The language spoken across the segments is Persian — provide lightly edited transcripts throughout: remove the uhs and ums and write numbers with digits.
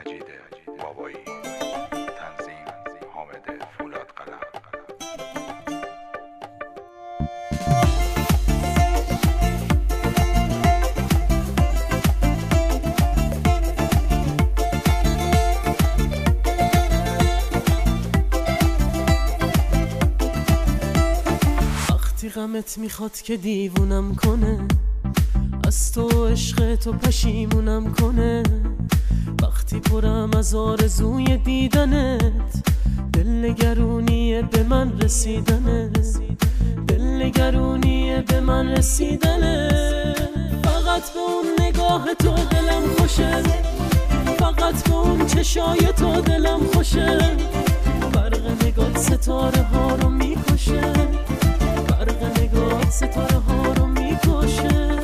مجید بابایی. تنظیم حامد فولاد قلم. وقتی غمت میخواد که دیوونم کنه، از تو عشق تو پشیمونم کنه، وقتی پرم از آرزوی دیدنت، دلنگرونیه به من رسیدنت، دلنگرونیه به من رسیدنت. فقط به اون نگاه تو دلم خوشه، فقط به اون چشای تو دلم خوشه، برق نگات ستاره ها رو میکشه، برق نگات ستاره ها رو میکشه.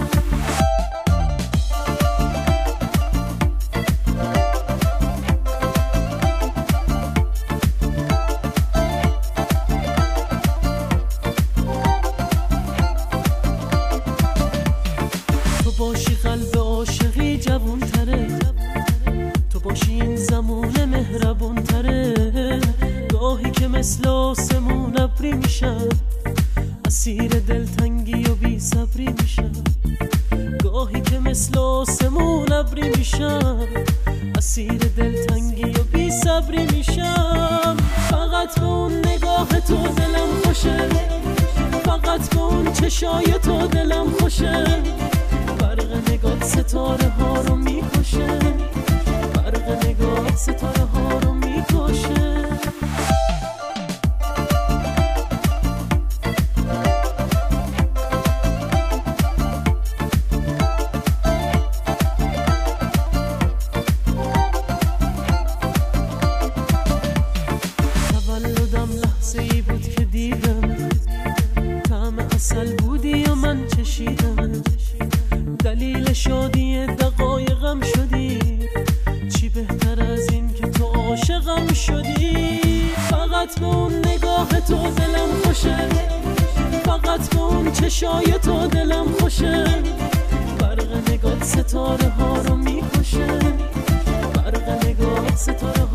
تو باشی قلب عاشقی جوون تره، تو باشی این زمان مهربون تره، گاهی که مثل آسمون ابری میشم، اسیر دلتنگی و بی صبری میشم، گاهی که مثل آسمون ابری میشم، اسیر دلتنگی و بی صبری میشم. فقط به اون نگاه تو دلم خوشه، فقط به اون چشای تو دلم خوشه، برق نگات ستاره ها رو میکشه، برق نگات ستاره ها رو میکشه. تولدم لحظه ای بود که دیدم، طعم عسل بودی و من چشیدم، دلیل شادی دقایقم شدی، چی بهتر از این که تو عاشقم شدی. فقط به اون نگاه تو دلم خوشه، فقط به اون چشای تو دلم خوشه، برق نگات ستاره ها رو میکشه، برق نگات ستاره